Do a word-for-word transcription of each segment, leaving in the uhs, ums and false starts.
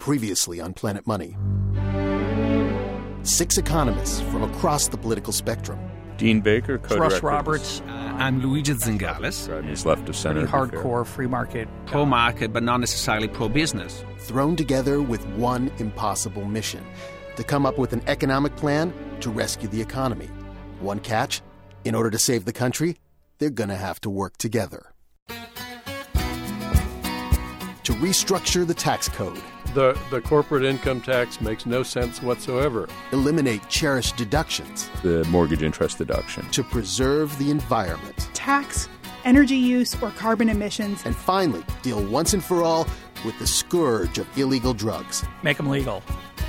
Previously on Planet Money. Six economists from across the political spectrum. Dean Baker, co-director. Russ Roberts. Uh, I'm Luigi Zingales. He's left of center. Pretty hardcore free market. Pro-market, but not necessarily pro-business. Thrown together with one impossible mission: to come up with an economic plan to rescue the economy. One catch: in order to save the country, they're going to have to work together. To restructure the tax code. The, the corporate income tax makes no sense whatsoever. Eliminate cherished deductions. The mortgage interest deduction. To preserve the environment. Tax, energy use, or carbon emissions. And finally, deal once and for all with the scourge of illegal drugs. Make them legal.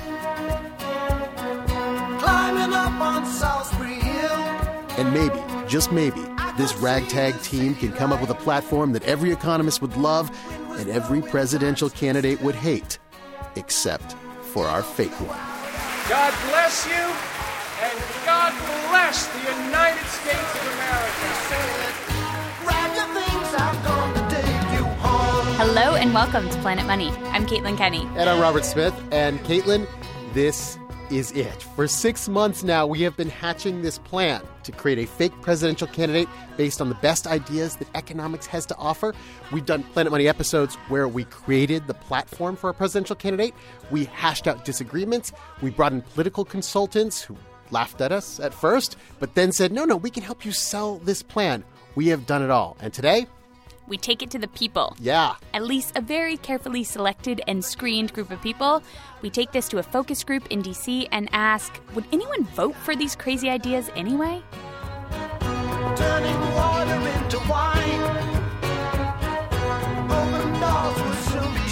Climbing up on Salisbury Hill. And maybe, just maybe, this ragtag team can come up with a platform that every economist would love and every presidential candidate would hate. Except for our fake one. God bless you, and God bless the United States of America. Grab your things, I'm going to take you home. Hello and welcome to Planet Money. I'm Caitlin Kenny. And I'm Robert Smith. And Caitlin, this is it. For six months now, we have been hatching this plan to create a fake presidential candidate based on the best ideas that economics has to offer. We've done Planet Money episodes where we created the platform for a presidential candidate. We hashed out disagreements. We brought in political consultants who laughed at us at first, but then said, no, no, we can help you sell this plan. We have done it all. And today, we take it to the people. Yeah. At least a very carefully selected and screened group of people. We take this to a focus group in D C and ask, would anyone vote for these crazy ideas anyway? Turning water into wine. Open doors will soon be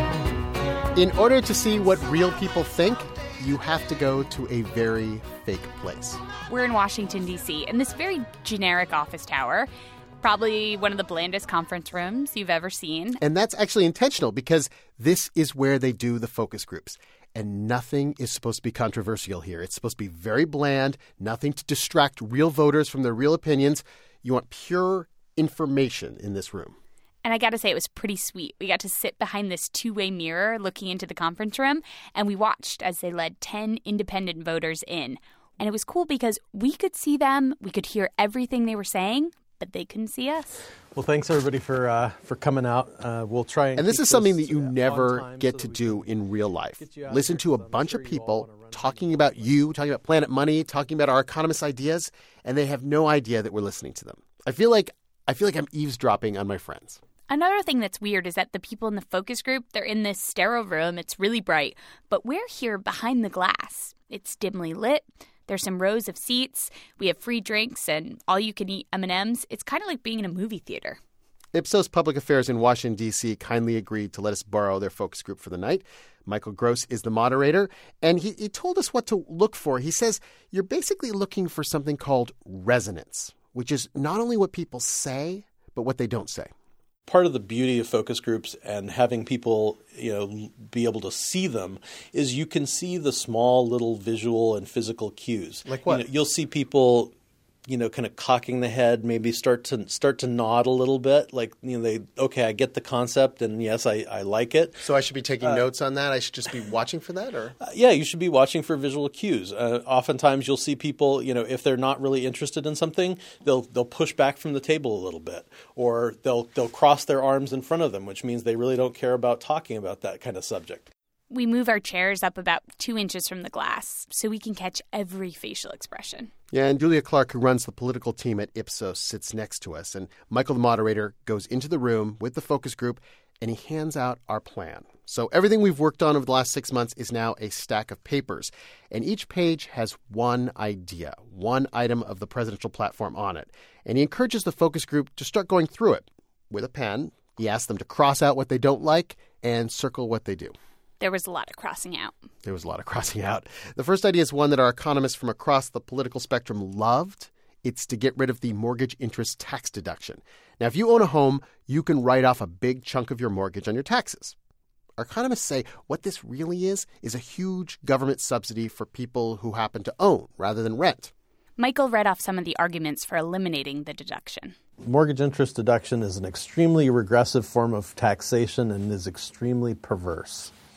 shut. In order to see what real people think, you have to go to a very fake place. We're in Washington, D C, in this very generic office tower. Probably one of the blandest conference rooms you've ever seen. And that's actually intentional because this is where they do the focus groups. And nothing is supposed to be controversial here. It's supposed to be very bland, nothing to distract real voters from their real opinions. You want pure information in this room. And I got to say, it was pretty sweet. We got to sit behind this two-way mirror looking into the conference room, and we watched as they led ten independent voters in. And it was cool because we could see them, we could hear everything they were saying, but they couldn't see us. Well, thanks, everybody, for uh, for coming out. Uh, we'll try and And this keep is something this that you never get so to we do in real life. there, Listen to a I'm bunch sure of you all people wanna run talking about you, talking about Planet Money, talking about our economist ideas, and they have no idea that we're listening to them. I feel like I feel like I'm eavesdropping on my friends. Another thing that's weird is that the people in the focus group, they're in this sterile room. It's really bright. But we're here behind the glass. It's dimly lit. There's some rows of seats. We have free drinks and all-you-can-eat M and M's. It's kind of like being in a movie theater. Ipsos Public Affairs in Washington, D C kindly agreed to let us borrow their focus group for the night. Michael Gross is the moderator, and he, he told us what to look for. He says you're basically looking for something called resonance, which is not only what people say, but what they don't say. Part of the beauty of focus groups and having people, you know, be able to see them is you can see the small little visual and physical cues. Like what? You know, you'll see people, you know, kind of cocking the head, maybe start to start to nod a little bit. Like, you know, they, okay, I get the concept, and yes, I, I like it. So I should be taking Uh, notes on that? I should just be watching for that? Or Uh, yeah, you should be watching for visual cues. Uh, oftentimes you'll see people, you know, if they're not really interested in something, they'll they'll push back from the table a little bit, or they'll they'll cross their arms in front of them, which means they really don't care about talking about that kind of subject. We move our chairs up about two inches from the glass so we can catch every facial expression. Yeah, and Julia Clark, who runs the political team at Ipsos, sits next to us. And Michael, the moderator, goes into the room with the focus group, and he hands out our plan. So everything we've worked on over the last six months is now a stack of papers. And each page has one idea, one item of the presidential platform on it. And he encourages the focus group to start going through it with a pen. He asks them to cross out what they don't like and circle what they do. There was a lot of crossing out. There was a lot of crossing out. The first idea is one that our economists from across the political spectrum loved. It's to get rid of the mortgage interest tax deduction. Now, if you own a home, you can write off a big chunk of your mortgage on your taxes. Our economists say what this really is is a huge government subsidy for people who happen to own rather than rent. Michael read off some of the arguments for eliminating the deduction. Mortgage interest deduction is an extremely regressive form of taxation and is extremely perverse.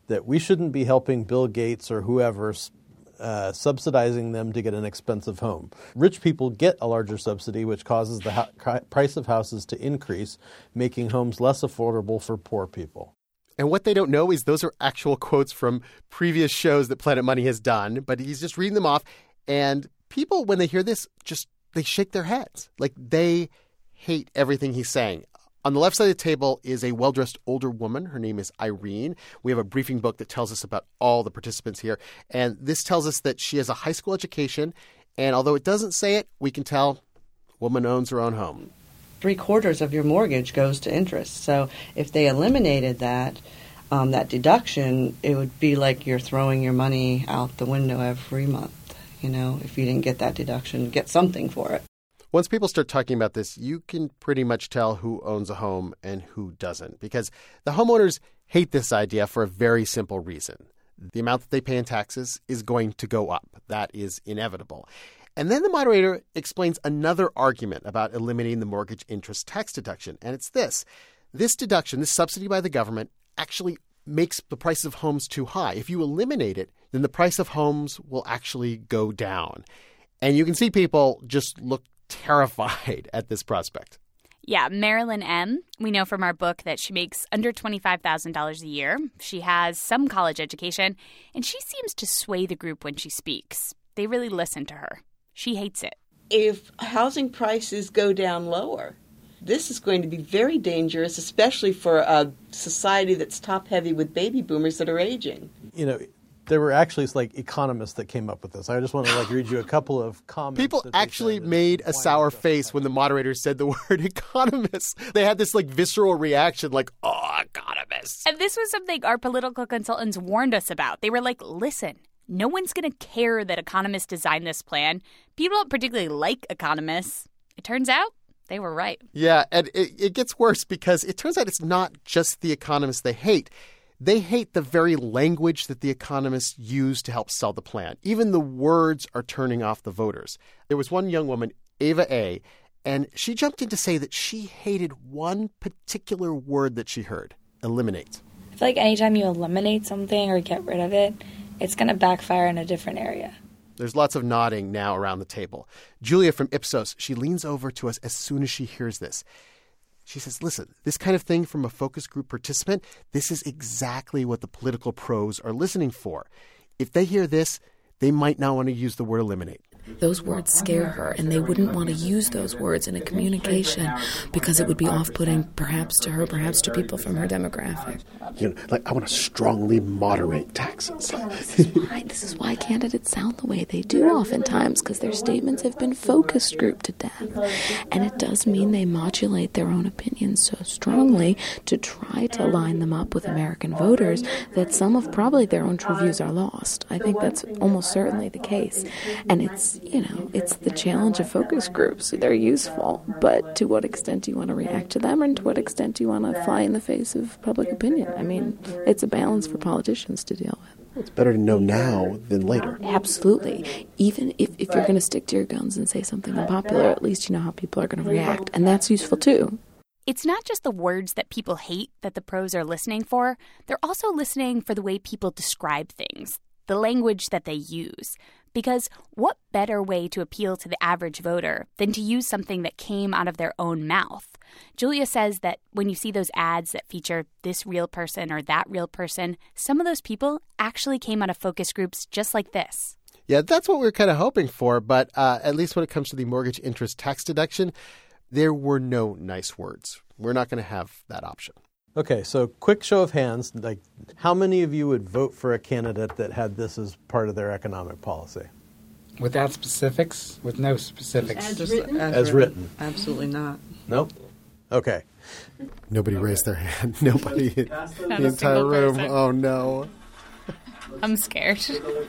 that we shouldn't be helping Bill Gates or whoever uh, subsidizing them to get an expensive home. Rich people get a larger subsidy, which causes the ho- price of houses to increase, making homes less affordable for poor people. And what they don't know is those are actual quotes from previous shows that Planet Money has done, but he's just reading them off. And people, when they hear this, just they shake their heads. Like they hate everything he's saying. On the left side of the table is a well-dressed older woman. Her name is Irene. We have a briefing book that tells us about all the participants here. And this tells us that she has a high school education. And although it doesn't say it, we can tell the woman owns her own home. Three quarters of your mortgage goes to interest. So if they eliminated that, um, that deduction, it would be like you're throwing your money out the window every month. You know, if you didn't get that deduction, get something for it. Once people start talking about this, you can pretty much tell who owns a home and who doesn't, because the homeowners hate this idea for a very simple reason. The amount that they pay in taxes is going to go up. That is inevitable. And then the moderator explains another argument about eliminating the mortgage interest tax deduction, and it's this. This deduction, this subsidy by the government, actually makes the price of homes too high. If you eliminate it, then the price of homes will actually go down. And you can see people just look terrified at this prospect. Yeah, Marilyn M., we know from our book that she makes under twenty-five thousand dollars a year. She has some college education, and she seems to sway the group when she speaks. They really listen to her. She hates it. If housing prices go down lower, this is going to be very dangerous, especially for a society that's top-heavy with baby boomers that are aging. You know, there were actually like economists that came up with this. I just want to like read you a couple of comments. People actually made a sour face when the moderator said the word economists. They had this like visceral reaction like, oh, economists. And this was something our political consultants warned us about. They were like, listen, no one's going to care that economists designed this plan. People don't particularly like economists. It turns out they were right. Yeah, and it, it gets worse because it turns out it's not just the economists they hate. They hate the very language that the economists use to help sell the plan. Even the words are turning off the voters. There was one young woman, Ava A., and she jumped in to say that she hated one particular word that she heard, eliminate. I feel like anytime you eliminate something or get rid of it, it's going to backfire in a different area. There's lots of nodding now around the table. Julia from Ipsos, she leans over to us as soon as she hears this. She says, listen, this kind of thing from a focus group participant, this is exactly what the political pros are listening for. If they hear this, they might not want to use the word eliminate. Those words scare her, and they wouldn't want to use those words in a communication because it would be off-putting perhaps to her, perhaps to people from her demographic. You know, like, I want to strongly moderate taxes. This is why, this is why candidates sound the way they do oftentimes, because their statements have been focus grouped to death. And it does mean they modulate their own opinions so strongly to try to line them up with American voters that some of probably their own true views are lost. I think that's almost certainly the case. And it's You know, it's the challenge of focus groups. They're useful, but to what extent do you want to react to them, and to what extent do you want to fly in the face of public opinion? I mean, it's a balance for politicians to deal with. It's better to know now than later. Absolutely. Even if, if you're going to stick to your guns and say something unpopular, at least you know how people are going to react, and that's useful too. It's not just the words that people hate that the pros are listening for. They're also listening for the way people describe things, the language that they use. Because what better way to appeal to the average voter than to use something that came out of their own mouth? Julia says that when you see those ads that feature this real person or that real person, some of those people actually came out of focus groups just like this. Yeah, that's what we were kind of hoping for. But uh, at least when it comes to the mortgage interest tax deduction, there were no nice words. We're not going to have that option. Okay, so quick show of hands, like how many of you would vote for a candidate that had this as part of their economic policy? Without specifics? With no specifics? As written? As, as written. written. Absolutely not. Nope. Okay. Nobody raised their hand. Nobody in the entire room. Person. Oh, no. I'm scared.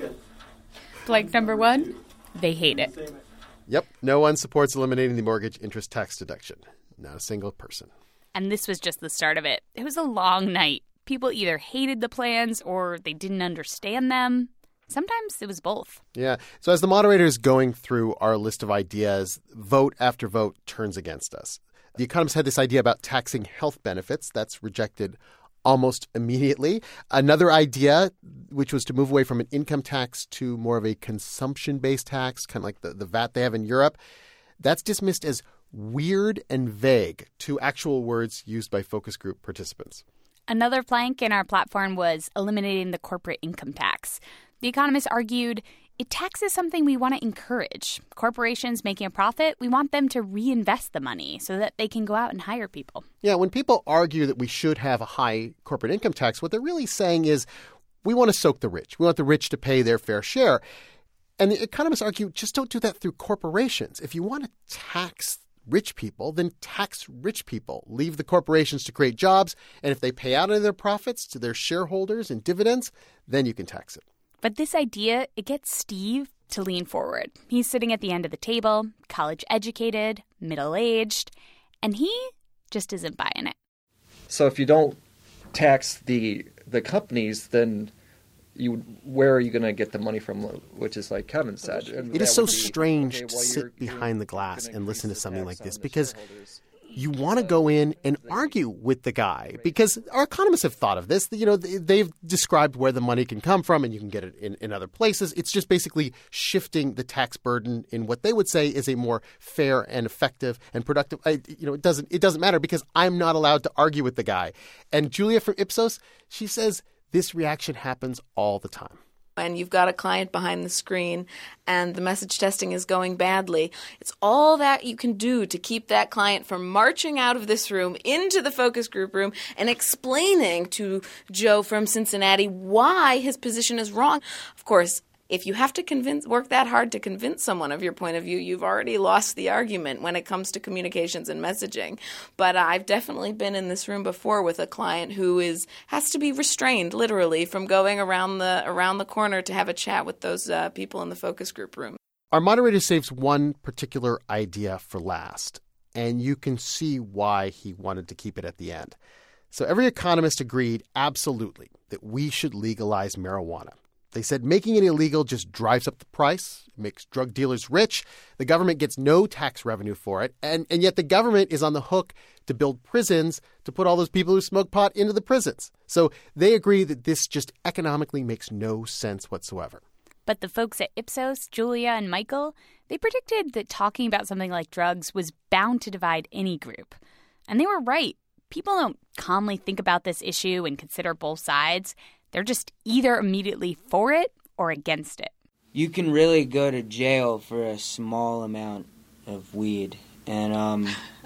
Blank number one, they hate it. Yep, no one supports eliminating the mortgage interest tax deduction. Not a single person. And this was just the start of it. It was a long night. People either hated the plans or they didn't understand them. Sometimes it was both. Yeah. So as the moderator is going through our list of ideas, vote after vote turns against us. The Economist had this idea about taxing health benefits. That's rejected almost immediately. Another idea, which was to move away from an income tax to more of a consumption-based tax, kind of like the, the V A T they have in Europe, that's dismissed as weird and vague, two actual words used by focus group participants. Another plank in our platform was eliminating the corporate income tax. The economists argued it taxes something we want to encourage. Corporations making a profit, we want them to reinvest the money so that they can go out and hire people. Yeah, when people argue that we should have a high corporate income tax, what they're really saying is we want to soak the rich. We want the rich to pay their fair share. And the economists argue just don't do that through corporations. If you want to tax rich people, then tax rich people. Leave the corporations to create jobs, and if they pay out of their profits to their shareholders in dividends, then you can tax it. But this idea, it gets Steve to lean forward. He's sitting at the end of the table, college-educated, middle-aged, and he just isn't buying it. So if you don't tax the the companies, then you where are you going to get the money from, which is like Kevin said. And it is so be, strange okay, to well, sit you're, behind you're the glass and listen to something like this because you you want to go in and argue with the guy because our economists have thought of this. You know, they've described where the money can come from and you can get it in, in other places. It's just basically shifting the tax burden in what they would say is a more fair and effective and productive. I, you know, it doesn't it doesn't matter because I'm not allowed to argue with the guy. And Julia from Ipsos, she says this reaction happens all the time. And you've got a client behind the screen and the message testing is going badly. It's all that you can do to keep that client from marching out of this room into the focus group room and explaining to Joe from Cincinnati why his position is wrong. Of course, if you have to convince, work that hard to convince someone of your point of view, you've already lost the argument when it comes to communications and messaging. But I've definitely been in this room before with a client who is has to be restrained, literally, from going around the around the corner to have a chat with those uh, people in the focus group room. Our moderator saves one particular idea for last, and you can see why he wanted to keep it at the end. So every economist agreed absolutely that we should legalize marijuana. They said making it illegal just drives up the price, makes drug dealers rich. The government gets no tax revenue for it. And, and yet the government is on the hook to build prisons to put all those people who smoke pot into the prisons. So they agree that this just economically makes no sense whatsoever. But the folks at Ipsos, Julia and Michael, they predicted that talking about something like drugs was bound to divide any group. And they were right. People don't calmly think about this issue and consider both sides. They're just either immediately for it or against it. You can really go to jail for a small amount of weed, and um,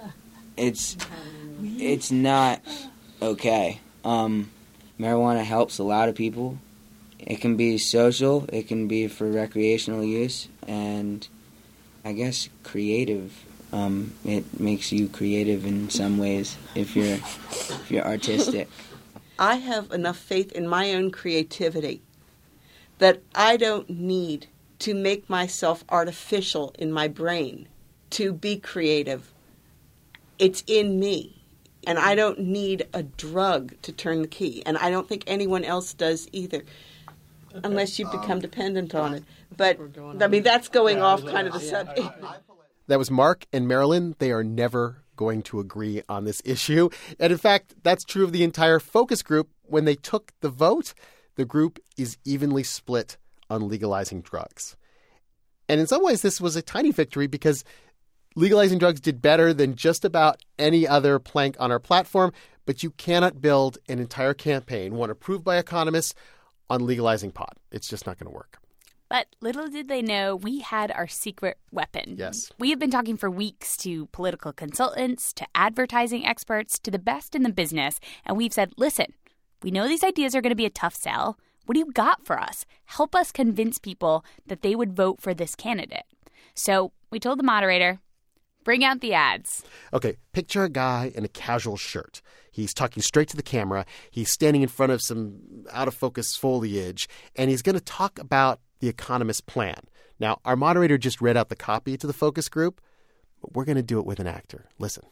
it's it's not okay. Um, marijuana helps a lot of people. It can be social, it can be for recreational use, and I guess creative. Um, it makes you creative in some ways if you're if you're artistic. I have enough faith in my own creativity that I don't need to make myself artificial in my brain to be creative. It's in me. And I don't need a drug to turn the key. And I don't think anyone else does either, unless you become dependent on it. But, I mean, that's going off kind of the subject. That was Mark and Marilyn. They are never going to agree on this issue. And in fact, that's true of the entire focus group. When they took the vote, the group is evenly split on legalizing drugs. And in some ways, this was a tiny victory because legalizing drugs did better than just about any other plank on our platform. But you cannot build an entire campaign, one approved by economists, on legalizing pot. It's just not going to work. But little did they know we had our secret weapon. Yes. We have been talking for weeks to political consultants, to advertising experts, to the best in the business. And we've said, listen, we know these ideas are going to be a tough sell. What do you got for us? Help us convince people that they would vote for this candidate. So we told the moderator, bring out the ads. Okay, picture a guy in a casual shirt. He's talking straight to the camera. He's standing in front of some out-of-focus foliage, and he's going to talk about the Economist's plan. Now, our moderator just read out the copy to the focus group, but we're going to do it with an actor. Listen.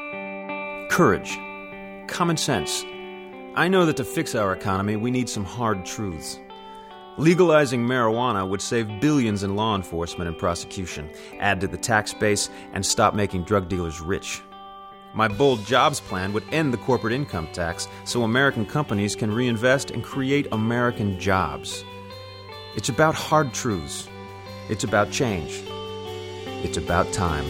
Courage. Common sense. I know that to fix our economy, we need some hard truths. Legalizing marijuana would save billions in law enforcement and prosecution, add to the tax base, and stop making drug dealers rich. My bold jobs plan would end the corporate income tax so American companies can reinvest and create American jobs. It's about hard truths. It's about change. It's about time.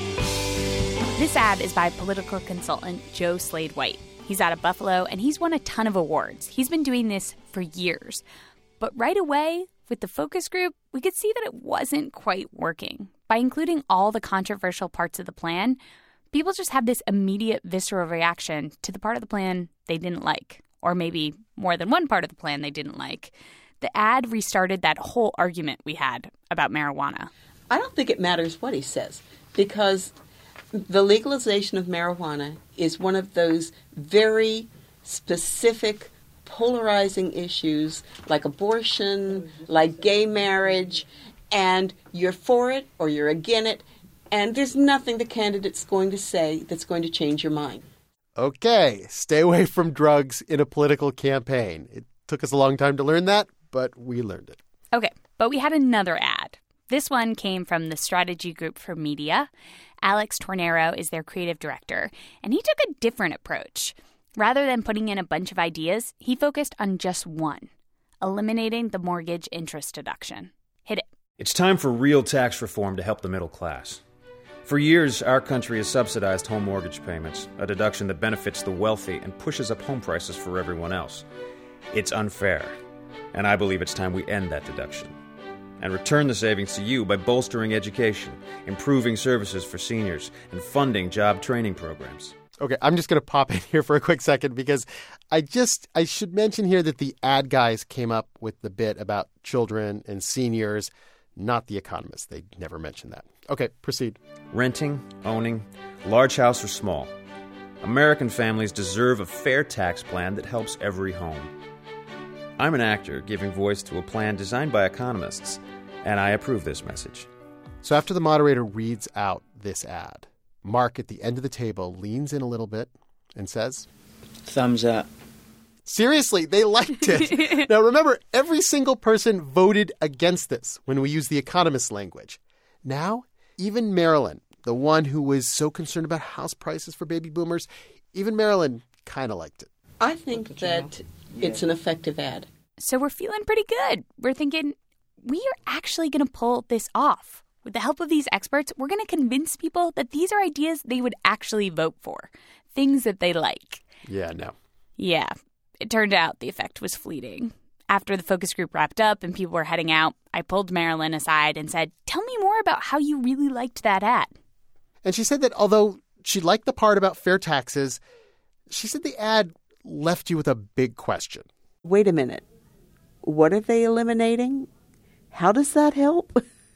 This ad is by political consultant Joe Slade White. He's out of Buffalo, and he's won a ton of awards. He's been doing this for years. But right away, with the focus group, we could see that it wasn't quite working. By including all the controversial parts of the plan, people just had this immediate visceral reaction to the part of the plan they didn't like, or maybe more than one part of the plan they didn't like. The ad restarted that whole argument we had about marijuana. I don't think it matters what he says, because the legalization of marijuana is one of those very specific, polarizing issues like abortion, like gay marriage, and you're for it or you're against it, and there's nothing the candidate's going to say that's going to change your mind. Okay, stay away from drugs in a political campaign. It took us a long time to learn that, but we learned it. Okay, but we had another ad. This one came from the Strategy Group for Media. Alex Tornero is their creative director, and he took a different approach. Rather than putting in a bunch of ideas, he focused on just one, eliminating the mortgage interest deduction. Hit it. It's time for real tax reform to help the middle class. For years, our country has subsidized home mortgage payments, a deduction that benefits the wealthy and pushes up home prices for everyone else. It's unfair, and I believe it's time we end that deduction and return the savings to you by bolstering education, improving services for seniors, and funding job training programs. Okay, I'm just going to pop in here for a quick second because I just I should mention here that the ad guys came up with the bit about children and seniors, not the economists. They never mentioned that. Okay, proceed. Renting, owning, large house or small, American families deserve a fair tax plan that helps every home. I'm an actor giving voice to a plan designed by economists, and I approve this message. So after the moderator reads out this ad, Mark at the end of the table leans in a little bit and says, Thumbs up. Seriously, they liked it. Now remember, every single person voted against this when we use the economist language. Now, even Marilyn, the one who was so concerned about house prices for baby boomers, even Marilyn kind of liked it. I think that it's an effective ad. So we're feeling pretty good. We're thinking we are actually going to pull this off. With the help of these experts, we're going to convince people that these are ideas they would actually vote for, things that they like. Yeah, no. Yeah, it turned out the effect was fleeting. After the focus group wrapped up and people were heading out, I pulled Marilyn aside and said, tell me more about how you really liked that ad. And she said that although she liked the part about fair taxes, she said the ad left you with a big question. Wait a minute. What are they eliminating? How does that help?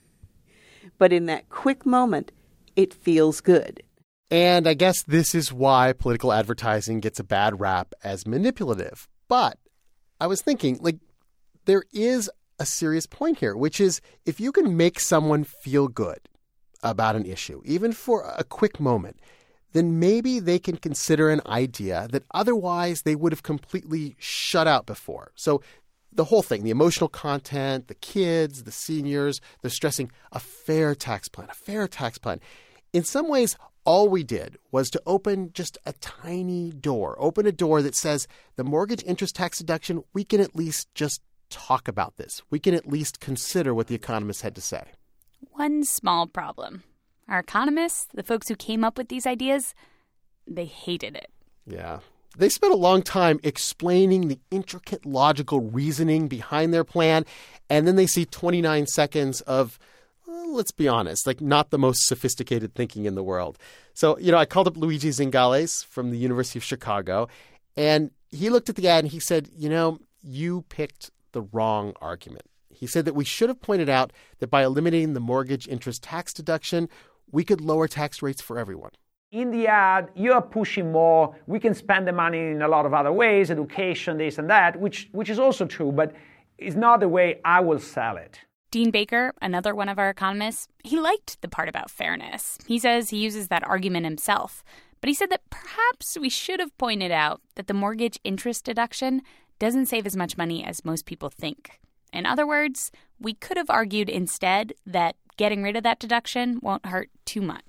But in that quick moment, it feels good. And I guess this is why political advertising gets a bad rap as manipulative. But I was thinking, like, there is a serious point here, which is if you can make someone feel good about an issue, even for a quick moment, then maybe they can consider an idea that otherwise they would have completely shut out before. So the whole thing, the emotional content, the kids, the seniors, they're stressing a fair tax plan, a fair tax plan. In some ways, all we did was to open just a tiny door, open a door that says the mortgage interest tax deduction, we can at least just talk about this. We can at least consider what the economists had to say. One small problem. Our economists, the folks who came up with these ideas, they hated it. Yeah. They spent a long time explaining the intricate logical reasoning behind their plan, and then they see twenty-nine seconds of, well, let's be honest, like not the most sophisticated thinking in the world. So, you know, I called up Luigi Zingales from the University of Chicago, and he looked at the ad and he said, you know, you picked the wrong argument. He said that we should have pointed out that by eliminating the mortgage interest tax deduction, we could lower tax rates for everyone. In the ad, you're pushing more. We can spend the money in a lot of other ways, education, this and that, which which is also true, but it's not the way I will sell it. Dean Baker, another one of our economists, he liked the part about fairness. He says he uses that argument himself. But he said that perhaps we should have pointed out that the mortgage interest deduction doesn't save as much money as most people think. In other words, we could have argued instead that getting rid of that deduction won't hurt too much.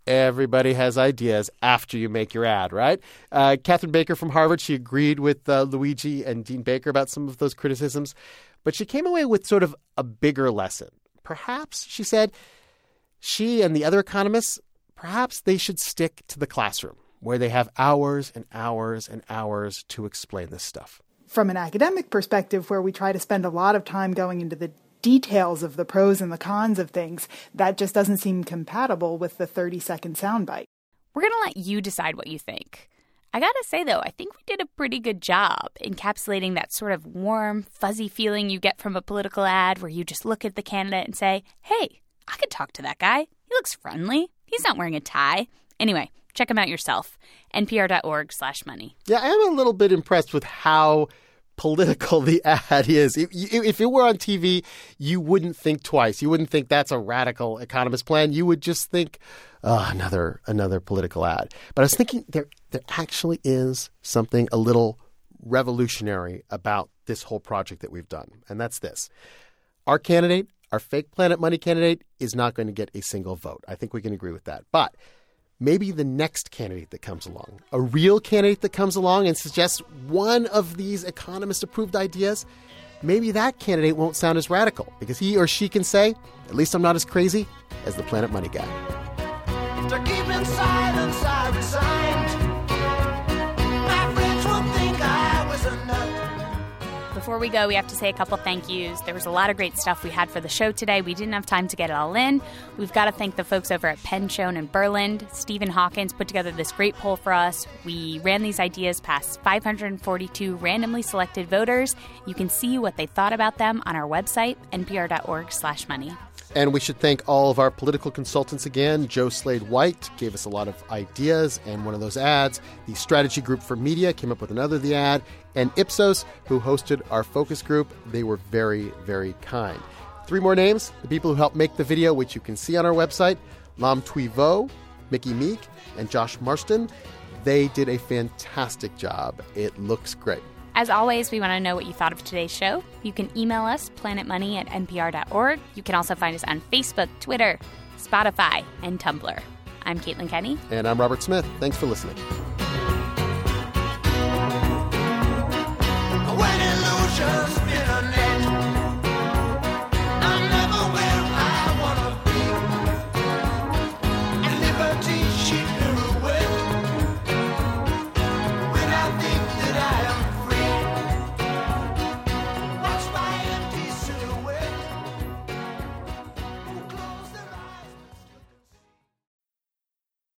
everybody has ideas after you make your ad, right? Uh, Catherine Baker from Harvard, she agreed with uh, Luigi and Dean Baker about some of those criticisms, but she came away with sort of a bigger lesson. Perhaps, she said, she and the other economists, perhaps they should stick to the classroom where they have hours and hours and hours to explain this stuff. From an academic perspective, where we try to spend a lot of time going into the details of the pros and the cons of things, that just doesn't seem compatible with the thirty-second soundbite. We're going to let you decide what you think. I gotta say, though, I think we did a pretty good job encapsulating that sort of warm, fuzzy feeling you get from a political ad where you just look at the candidate and say, hey, I could talk to that guy. He looks friendly. He's not wearing a tie. Anyway, check him out yourself. npr.org slash money. Yeah, I am a little bit impressed with how political the ad is. If, if it were on T V, you wouldn't think twice. You wouldn't think that's a radical economist plan. You would just think, oh, another another political ad. But I was thinking there there actually is something a little revolutionary about this whole project that we've done, and that's this. Our candidate, our fake Planet Money candidate, is not going to get a single vote. I think we can agree with that. But maybe the next candidate that comes along, a real candidate that comes along and suggests one of these economist-approved ideas, maybe that candidate won't sound as radical because he or she can say, at least I'm not as crazy as the Planet Money guy. To keep in silence, I resigned. My friends would think I was a nut. Before we go, we have to say a couple thank yous. There was a lot of great stuff we had for the show today. We didn't have time to get it all in. We've got to thank the folks over at Penn Schoen and Berland. Stephen Hawkins put together this great poll for us. We ran these ideas past five hundred forty-two randomly selected voters. You can see what they thought about them on our website, npr.org slash money. And we should thank all of our political consultants again. Joe Slade-White gave us a lot of ideas and one of those ads. The Strategy Group for Media came up with another the ad. And Ipsos, who hosted our focus group, they were very, very kind. Three more names, the people who helped make the video, which you can see on our website. Lam Thuy Vo, Mickey Meek, and Josh Marston. They did a fantastic job. It looks great. As always, we want to know what you thought of today's show. You can email us, planetmoney at npr.org. You can also find us on Facebook, Twitter, Spotify, and Tumblr. I'm Caitlin Kenny. And I'm Robert Smith. Thanks for listening.